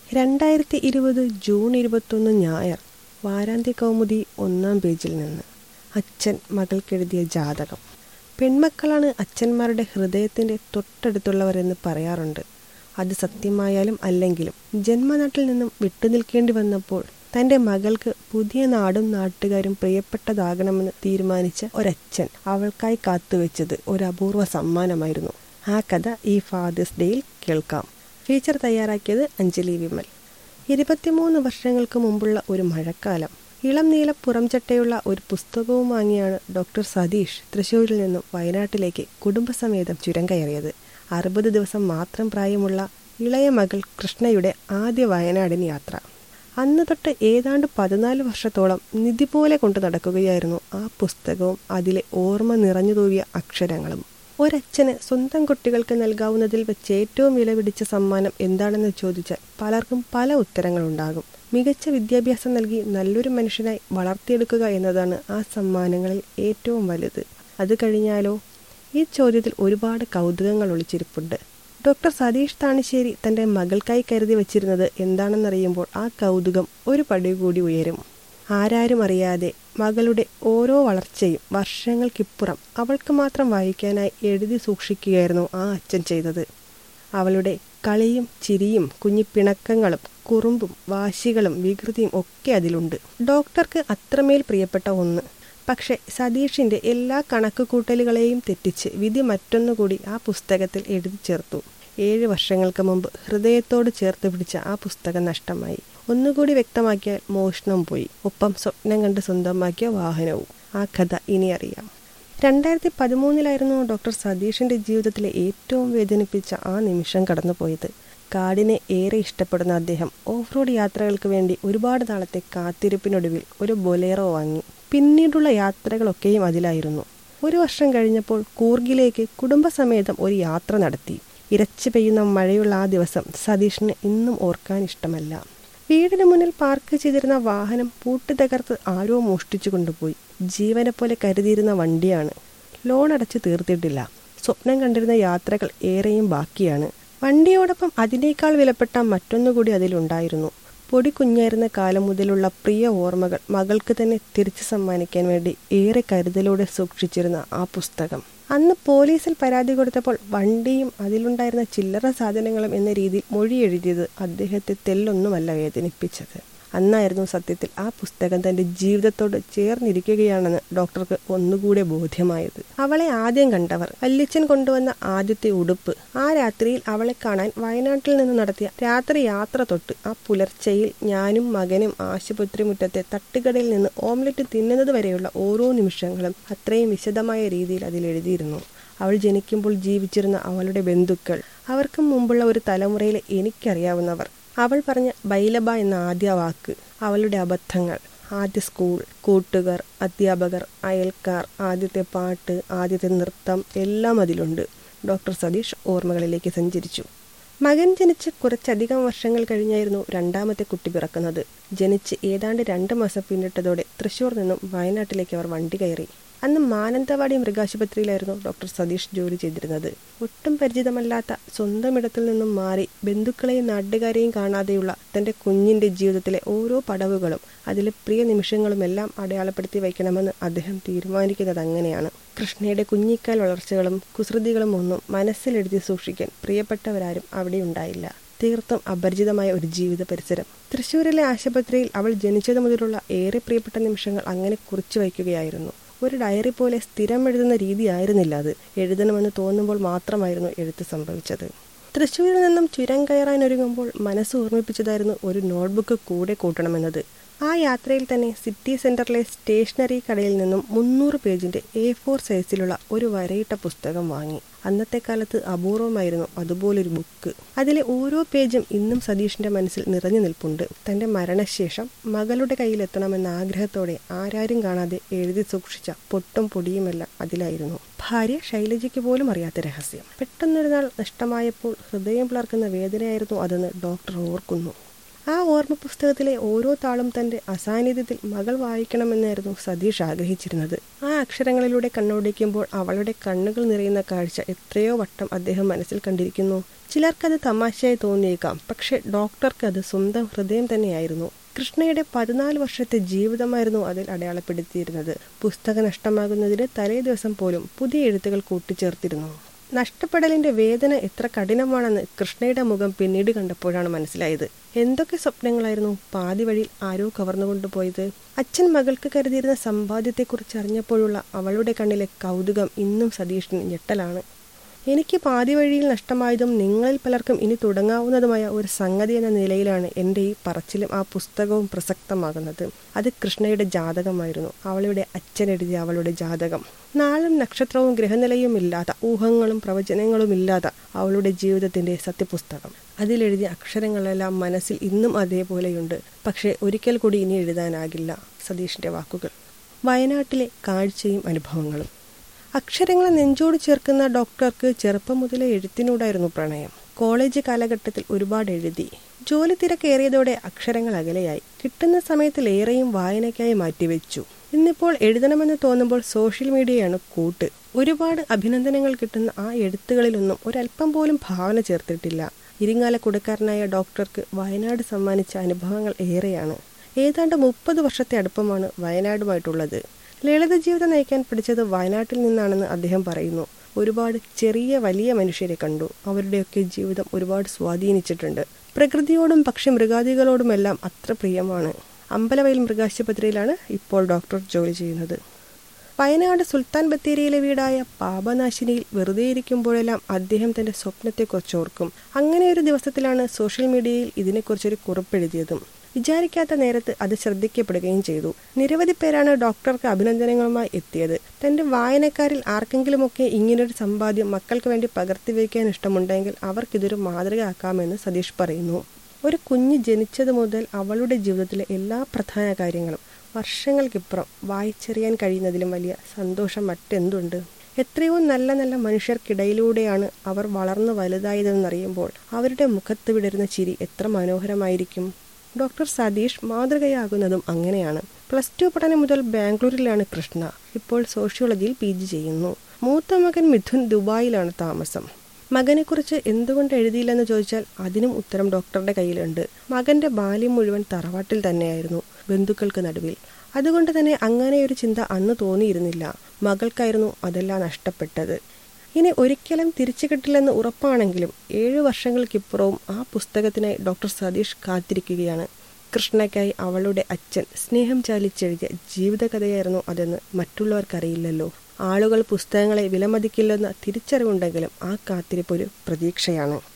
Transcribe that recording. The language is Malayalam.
2020 ജൂൺ 21 ഞായർ. വാരാന്ത്യ കൗമുദി 1-ാം പേജിൽ നിന്ന്. അച്ഛൻ മകൾക്കെഴുതിയ ജാതകം. പെൺമക്കളാണ് അച്ഛന്മാരുടെ ഹൃദയത്തിൻ്റെ തൊട്ടടുത്തുള്ളവരെന്ന് പറയാറുണ്ട്. അത് സത്യമായാലും അല്ലെങ്കിലും ജന്മനാട്ടിൽ നിന്നും വിട്ടുനിൽക്കേണ്ടി വന്നപ്പോൾ തൻ്റെ മകൾക്ക് പുതിയ നാടും നാട്ടുകാരും പ്രിയപ്പെട്ടതാകണമെന്ന് തീരുമാനിച്ച ഒരച്ഛൻ അവൾക്കായി കാത്തുവെച്ചത് ഒരു അപൂർവ സമ്മാനമായിരുന്നു. ആ കഥ ഈ ഫാദേഴ്സ് ഡേയിൽ കേൾക്കാം. ഫീച്ചർ തയ്യാറാക്കിയത് അഞ്ജലി വിമൽ. 23 വർഷങ്ങൾക്ക് മുമ്പുള്ള ഒരു മഴക്കാലം. ഇളം നീല പുറംചട്ടയുള്ള ഒരു പുസ്തകവും വാങ്ങിയാണ് ഡോക്ടർ സതീഷ് തൃശ്ശൂരിൽ നിന്നും വയനാട്ടിലേക്ക് കുടുംബസമേതം ചുരം കയറിയത്. 60 ദിവസം മാത്രം പ്രായമുള്ള ഇളയ മകൾ കൃഷ്ണയുടെ ആദ്യ വയനാടിന് യാത്ര. അന്ന് തൊട്ട് ഏതാണ്ട് 14 വർഷത്തോളം നിധി പോലെ കൊണ്ടു നടക്കുകയായിരുന്നു ആ പുസ്തകവും അതിലെ ഓർമ്മ നിറഞ്ഞു തൂവിയ അക്ഷരങ്ങളും. ഒരച്ഛന് സ്വന്തം കുട്ടികൾക്ക് നൽകാവുന്നതിൽ വെച്ച് ഏറ്റവും വിലപിടിച്ച സമ്മാനം എന്താണെന്ന് ചോദിച്ചാൽ പലർക്കും പല ഉത്തരങ്ങളുണ്ടാകും. മികച്ച വിദ്യാഭ്യാസം നൽകി നല്ലൊരു മനുഷ്യനായി വളർത്തിയെടുക്കുക എന്നതാണ് ആ സമ്മാനങ്ങളിൽ ഏറ്റവും വലുത്. അത് കഴിഞ്ഞാലോ? ഈ ചോദ്യത്തിൽ ഒരുപാട് കൗതുകങ്ങൾ ഒളിച്ചിരിപ്പുണ്ട്. ഡോക്ടർ സതീഷ് താണിശ്ശേരി തൻ്റെ മകൾക്കായി കരുതി വച്ചിരുന്നത് എന്താണെന്നറിയുമ്പോൾ ആ കൗതുകം ഒരു പടി കൂടി ഉയരും. ആരാരും അറിയാതെ മകളുടെ ഓരോ വളർച്ചയും വർഷങ്ങൾക്കിപ്പുറം അവൾക്ക് മാത്രം വായിക്കാനായി എഴുതി സൂക്ഷിക്കുകയായിരുന്നു ആ അച്ഛൻ ചെയ്തത്. അവളുടെ കളിയും ചിരിയും കുഞ്ഞിപ്പിണക്കങ്ങളും കുറുമ്പും വാശികളും വികൃതിയും ഒക്കെ അതിലുണ്ട്. ഡോക്ടർക്ക് അത്രമേൽ പ്രിയപ്പെട്ട ഒന്ന്. പക്ഷെ സതീഷിൻ്റെ എല്ലാ കണക്കുകൂട്ടലുകളെയും തെറ്റിച്ച് വിധി മറ്റൊന്നുകൂടി ആ പുസ്തകത്തിൽ എഴുതി ചേർത്തു. 7 വർഷങ്ങൾക്ക് മുമ്പ് ഹൃദയത്തോട് ചേർത്ത് പിടിച്ച ആ പുസ്തകം നഷ്ടമായി. ഒന്നുകൂടി വ്യക്തമാക്കിയാൽ മോഷണം പോയി. ഒപ്പം സ്വപ്നം കണ്ട് സ്വന്തമാക്കിയ വാഹനവും. ആ കഥ ഇനി അറിയാം. 2013 ഡോക്ടർ സതീഷിൻ്റെ ജീവിതത്തിലെ ഏറ്റവും വേദനിപ്പിച്ച ആ നിമിഷം കടന്നുപോയത്. കാടിനെ ഏറെ ഇഷ്ടപ്പെടുന്ന അദ്ദേഹം ഓഫ് റോഡ് യാത്രകൾക്ക് വേണ്ടി ഒരുപാട് നാളത്തെ കാത്തിരിപ്പിനൊടുവിൽ ഒരു ബൊലേറോ വാങ്ങി. പിന്നീടുള്ള യാത്രകളൊക്കെയും അതിലായിരുന്നു. 1 വർഷം കഴിഞ്ഞപ്പോൾ കൂർഗിലേക്ക് കുടുംബസമേതം ഒരു യാത്ര നടത്തി. ഇരച്ചു പെയ്യുന്ന മഴയുള്ള ആ ദിവസം സതീഷിന് ഇന്നും ഓർക്കാൻ ഇഷ്ടമല്ല. വീടിന് മുന്നിൽ പാർക്ക് ചെയ്തിരുന്ന വാഹനം പൂട്ടി തകർത്ത് ആരോ മോഷ്ടിച്ചു കൊണ്ടുപോയി. ജീവനെ പോലെ കരുതിയിരുന്ന വണ്ടിയാണ്. ലോൺ അടച്ച് തീർത്തിട്ടില്ല. സ്വപ്നം കണ്ടിരുന്ന യാത്രകൾ ഏറെയും ബാക്കിയാണ്. വണ്ടിയോടൊപ്പം അതിനേക്കാൾ വിലപ്പെട്ട മറ്റൊന്നുകൂടി അതിലുണ്ടായിരുന്നു. പൊടി കുഞ്ഞായിരുന്ന കാലം മുതലുള്ള പ്രിയ ഓർമ്മകൾ മകൾക്ക് തന്നെ തിരിച്ചു സമ്മാനിക്കാൻ വേണ്ടി ഏറെ കരുതലോടെ സൂക്ഷിച്ചിരുന്ന ആ പുസ്തകം. അന്ന് പോലീസിൽ പരാതി കൊടുത്തപ്പോൾ വണ്ടിയും അതിലുണ്ടായിരുന്ന ചില്ലറ സാധനങ്ങളും എന്ന രീതിയിൽ മൊഴി എഴുതിയത് അദ്ദേഹത്തെ തെല്ലൊന്നുമല്ല വേദനിപ്പിച്ചത്. അന്നായിരുന്നു സത്യത്തിൽ ആ പുസ്തകം തൻ്റെ ജീവിതത്തോട് ചേർന്നിരിക്കുകയാണെന്ന് ഡോക്ടർക്ക് ഒന്നുകൂടെ ബോധ്യമായത്. അവളെ ആദ്യം കണ്ടവർ, വല്യച്ഛൻ കൊണ്ടുവന്ന ആദ്യത്തെ ഉടുപ്പ്, ആ രാത്രിയിൽ അവളെ കാണാൻ വയനാട്ടിൽ നിന്ന് നടത്തിയ രാത്രി യാത്ര തൊട്ട് ആ പുലർച്ചയിൽ ഞാനും മകനും ആശുപത്രി മുറ്റത്തെ തട്ടുകടയിൽ നിന്ന് ഓംലെറ്റ് തിന്നുന്നത് വരെയുള്ള ഓരോ നിമിഷങ്ങളും അത്രയും വിശദമായ രീതിയിൽ അതിലെഴുതിയിരുന്നു. അവൾ ജനിക്കുമ്പോൾ ജീവിച്ചിരുന്ന അവളുടെ ബന്ധുക്കൾ, അവർക്കും മുമ്പുള്ള ഒരു തലമുറയിലെ എനിക്കറിയാവുന്നവർ, അവൾ പറഞ്ഞ ബൈലബ എന്ന ആദ്യ വാക്ക്, അവളുടെ അബദ്ധങ്ങൾ, ആദ്യ സ്കൂൾ, കൂട്ടുകാർ, അധ്യാപകർ, അയൽക്കാർ, ആദ്യത്തെ പാട്ട്, ആദ്യത്തെ നൃത്തം എല്ലാം അതിലുണ്ട്. ഡോക്ടർ സതീഷ് ഓർമ്മകളിലേക്ക് സഞ്ചരിച്ചു. മകൻ ജനിച്ച് കുറച്ചധികം വർഷങ്ങൾ കഴിഞ്ഞായിരുന്നു രണ്ടാമത്തെ കുട്ടി പിറക്കുന്നത്. ജനിച്ച് ഏതാണ്ട് 2 മാസം പിന്നിട്ടതോടെ തൃശ്ശൂർ നിന്നും വയനാട്ടിലേക്ക് അവർ വണ്ടി കയറി. അന്ന് മാനന്തവാടി മൃഗാശുപത്രിയിലായിരുന്നു ഡോക്ടർ സതീഷ് ജോലി ചെയ്തിരുന്നത്. ഒട്ടും പരിചിതമല്ലാത്ത സ്വന്തം ഇടത്തിൽ നിന്നും മാറി ബന്ധുക്കളെയും നാട്ടുകാരെയും കാണാതെയുള്ള തൻ്റെ കുഞ്ഞിൻ്റെ ജീവിതത്തിലെ ഓരോ പടവുകളും അതിലെ പ്രിയ നിമിഷങ്ങളുമെല്ലാം അടയാളപ്പെടുത്തി വയ്ക്കണമെന്ന് അദ്ദേഹം തീരുമാനിക്കുന്നത് അങ്ങനെയാണ്. കൃഷ്ണയുടെ കുഞ്ഞിക്കാൽ വളർച്ചകളും കുസൃതികളും ഒന്നും മനസ്സിലെഴുതി സൂക്ഷിക്കാൻ പ്രിയപ്പെട്ടവരാരും അവിടെ ഉണ്ടായില്ല. തീർത്തും അപരിചിതമായ ഒരു ജീവിത പരിസരം. തൃശ്ശൂരിലെ ആശുപത്രിയിൽ അവൾ ജനിച്ചത് മുതലുള്ള ഏറെ പ്രിയപ്പെട്ട നിമിഷങ്ങൾ അങ്ങനെ കുറിച്ചു വയ്ക്കുകയായിരുന്നു. ഒരു ഡയറി പോലെ സ്ഥിരം എഴുതുന്ന രീതിയായിരുന്നില്ല അത്. എഴുതണമെന്ന് തോന്നുമ്പോൾ മാത്രമായിരുന്നു എഴുത്ത് സംഭവിച്ചത്. തൃശ്ശൂരിൽ നിന്നും ചുരം കയറാനൊരുങ്ങുമ്പോൾ മനസ്സ് ഓർമ്മിപ്പിച്ചതായിരുന്നു ഒരു നോട്ട്ബുക്ക് കൂടെ കൂട്ടണമെന്നത്. ആ യാത്രയിൽ തന്നെ സിറ്റി സെൻറ്ററിലെ സ്റ്റേഷനറി കടയിൽ നിന്നും 300 പേജിൻ്റെ A4 സൈസിലുള്ള ഒരു വരയിട്ട പുസ്തകം വാങ്ങി. അന്നത്തെ കാലത്ത് അപൂർവമായിരുന്നു അതുപോലൊരു ബുക്ക്. അതിലെ ഓരോ പേജും ഇന്നും സതീഷിൻ്റെ മനസ്സിൽ നിറഞ്ഞു നിൽപ്പുണ്ട്. തൻ്റെ മരണശേഷം മകളുടെ കയ്യിലെത്തണമെന്ന ആഗ്രഹത്തോടെ ആരാരും കാണാതെ എഴുതി സൂക്ഷിച്ച പൊട്ടും പൊടിയുമെല്ലാം അതിലായിരുന്നു. ഭാര്യ ശൈലജയ്ക്ക് പോലും അറിയാത്ത രഹസ്യം. പെട്ടെന്നൊരു നാൾ നഷ്ടമായപ്പോൾ ഹൃദയം പിളർക്കുന്ന വേദനയായിരുന്നു അതെന്ന് ഡോക്ടർ ഓർക്കുന്നു. ആ ഓർമ്മ പുസ്തകത്തിലെ ഓരോ താളും തന്റെ അസാന്നിധ്യത്തിൽ മകൾ വായിക്കണമെന്നായിരുന്നു സതീഷ് ആഗ്രഹിച്ചിരുന്നത്. ആ അക്ഷരങ്ങളിലൂടെ കണ്ണോടിക്കുമ്പോൾ അവളുടെ കണ്ണുകൾ നിറയുന്ന കാഴ്ച എത്രയോ വട്ടം അദ്ദേഹം മനസ്സിൽ കണ്ടിരിക്കുന്നു. ചിലർക്കത് തമാശയായി തോന്നിയേക്കാം, പക്ഷെ ഡോക്ടർക്ക് അത് സ്വന്തം ഹൃദയം തന്നെയായിരുന്നു. കൃഷ്ണയുടെ 14 വർഷത്തെ ജീവിതമായിരുന്നു അതിൽ അടയാളപ്പെടുത്തിയിരുന്നത്. പുസ്തകം നഷ്ടമാകുന്നതിന് തലേ ദിവസം പോലും പുതിയ എഴുത്തുകൾ കൂട്ടിച്ചേർത്തിരുന്നു. നഷ്ടപ്പെടലിന്റെ വേദന എത്ര കഠിനമാണെന്ന് കൃഷ്ണയുടെ മുഖം പിന്നീട് കണ്ടപ്പോഴാണ് മനസ്സിലായത്. എന്തൊക്കെ സ്വപ്നങ്ങളായിരുന്നു പാതി വഴിയിൽ ആരോ കവർന്നുകൊണ്ടുപോയത്. അച്ഛൻ മകൾക്ക് കരുതിയിരുന്ന സമ്പാദ്യത്തെക്കുറിച്ച് അറിഞ്ഞപ്പോഴുള്ള അവളുടെ കണ്ണിലെ കൗതുകം ഇന്നും സതീഷിന് ഞെട്ടലാണ്. എനിക്ക് പാതി വഴിയിൽ നഷ്ടമായതും നിങ്ങളിൽ പലർക്കും ഇനി തുടങ്ങാവുന്നതുമായ ഒരു സംഗതി എന്ന നിലയിലാണ് എൻ്റെ ഈ പറച്ചിലും ആ പുസ്തകവും പ്രസക്തമാകുന്നത്. അത് കൃഷ്ണയുടെ ജാതകമായിരുന്നു. അവളുടെ അച്ഛൻ എഴുതിയ അവളുടെ ജാതകം. നാളും നക്ഷത്രവും ഗ്രഹനിലയും ഇല്ലാത്ത, ഊഹങ്ങളും പ്രവചനങ്ങളും ഇല്ലാത്ത അവളുടെ ജീവിതത്തിന്റെ സത്യപുസ്തകം. അതിലെഴുതിയ അക്ഷരങ്ങളെല്ലാം മനസ്സിൽ ഇന്നും അതേപോലെയുണ്ട്. പക്ഷേ ഒരിക്കൽ കൂടി ഇനി എഴുതാനാകില്ല. സതീഷിന്റെ വാക്കുകൾ. വയനാട്ടിലെ കാഴ്ചയും അനുഭവങ്ങളും. അക്ഷരങ്ങളെ നെഞ്ചോട് ചേർക്കുന്ന ഡോക്ടർക്ക് ചെറുപ്പം മുതലേ എഴുത്തിനോടായിരുന്നു പ്രണയം. കോളേജ് കാലഘട്ടത്തിൽ ഒരുപാട് എഴുതി. ജോലി തിരക്കേറിയതോടെ അക്ഷരങ്ങൾ അകലെയായി. കിട്ടുന്ന സമയത്തിലേറെയും വായനയ്ക്കായി മാറ്റിവെച്ചു. ഇന്നിപ്പോൾ എഴുതണമെന്ന് തോന്നുമ്പോൾ സോഷ്യൽ മീഡിയയാണ് കൂട്ട്. ഒരുപാട് അഭിനന്ദനങ്ങൾ കിട്ടുന്ന ആ എഴുത്തുകളിലൊന്നും ഒരല്പം പോലും ഭാവന ചേർത്തിട്ടില്ല. ഇരിങ്ങാലക്കുടക്കാരനായ ഡോക്ടർക്ക് വയനാട് സമ്മാനിച്ച അനുഭവങ്ങൾ ഏറെയാണ്. ഏതാണ്ട് 30 വർഷത്തെ അടുപ്പമാണ് വയനാടുമായിട്ടുള്ളത്. ലളിത ജീവിതം നയിക്കാൻ പഠിച്ചത് വയനാട്ടിൽ നിന്നാണെന്ന് അദ്ദേഹം പറയുന്നു. ഒരുപാട് ചെറിയ വലിയ മനുഷ്യരെ കണ്ടു. അവരുടെയൊക്കെ ജീവിതം ഒരുപാട് സ്വാധീനിച്ചിട്ടുണ്ട്. പ്രകൃതിയോടും പക്ഷി മൃഗാദികളോടുമെല്ലാം അത്ര പ്രിയമാണ്. അമ്പലവയൽ മൃഗാശുപത്രിയിലാണ് ഇപ്പോൾ ഡോക്ടർ ജോലി ചെയ്യുന്നത്. വയനാട് സുൽത്താൻ ബത്തേരിയിലെ വീടായ പാപനാശിനിയിൽ വെറുതെ ഇരിക്കുമ്പോഴെല്ലാം അദ്ദേഹം തന്റെ സ്വപ്നത്തെക്കുറിച്ച് ഓർക്കും. അങ്ങനെ ഒരു ദിവസത്തിലാണ് സോഷ്യൽ മീഡിയയിൽ ഇതിനെക്കുറിച്ചൊരു കുറിപ്പെഴുതിയതും. വിചാരിക്കാത്ത നേരത്ത് അത് ശ്രദ്ധിക്കപ്പെടുകയും ചെയ്തു. നിരവധി പേരാണ് ഡോക്ടർക്ക് അഭിനന്ദനങ്ങളുമായി എത്തിയത്. തന്റെ വായനക്കാരിൽ ആർക്കെങ്കിലുമൊക്കെ ഇങ്ങനൊരു സമ്പാദ്യം മക്കൾക്ക് വേണ്ടി പകർത്തിവെക്കാൻ ഇഷ്ടമുണ്ടെങ്കിൽ അവർക്കിതൊരു മാതൃകയാക്കാമെന്ന് സതീഷ് പറയുന്നു. ഒരു കുഞ്ഞ് ജനിച്ചത് മുതൽ അവളുടെ ജീവിതത്തിലെ എല്ലാ പ്രധാന കാര്യങ്ങളും വർഷങ്ങൾക്കിപ്പുറം വായിച്ചറിയാൻ കഴിയുന്നതിലും വലിയ സന്തോഷം മറ്റെന്തുണ്ട്? എത്രയോ നല്ല നല്ല മനുഷ്യർക്കിടയിലൂടെയാണ് അവർ വളർന്നു വലുതായതെന്നറിയുമ്പോൾ അവരുടെ മുഖത്ത് വിടരുന്ന ചിരി എത്ര മനോഹരമായിരിക്കും. ഡോക്ടർ സതീഷ് മാതൃകയാകുന്നതും അങ്ങനെയാണ്. +2 പഠനം മുതൽ ബാംഗ്ലൂരിലാണ് കൃഷ്ണ. ഇപ്പോൾ സോഷ്യോളജിയിൽ PG ചെയ്യുന്നു. മൂത്ത മകൻ മിഥുൻ ദുബായിലാണ് താമസം. മകനെക്കുറിച്ച് എന്തുകൊണ്ട് എഴുതിയില്ലെന്ന് ചോദിച്ചാൽ അതിനും ഉത്തരം ഡോക്ടറുടെ കയ്യിലുണ്ട്. മകന്റെ ബാല്യം മുഴുവൻ തറവാട്ടിൽ തന്നെയായിരുന്നു, ബന്ധുക്കൾക്ക് നടുവിൽ. അതുകൊണ്ട് തന്നെ അങ്ങനെയൊരു ചിന്ത അന്ന് തോന്നിയിരുന്നില്ല. മകൾക്കായിരുന്നു അതെല്ലാം നഷ്ടപ്പെട്ടത്. ഇനി ഒരിക്കലും തിരിച്ചു കിട്ടില്ലെന്ന് ഉറപ്പാണെങ്കിലും 7 വർഷങ്ങൾക്കിപ്പുറവും ആ പുസ്തകത്തിനായി ഡോക്ടർ സതീഷ് കാത്തിരിക്കുകയാണ്. കൃഷ്ണയ്ക്കായി അവളുടെ അച്ഛൻ സ്നേഹം ചാലിച്ചെഴുതിയ ജീവിതകഥയായിരുന്നു അതെന്ന് മറ്റുള്ളവർക്കറിയില്ലല്ലോ. ആളുകൾ പുസ്തകങ്ങളെ വിലമതിക്കില്ലെന്ന തിരിച്ചറിവുണ്ടെങ്കിലും ആ കാത്തിരിപ്പൊരു പ്രതീക്ഷയാണ്.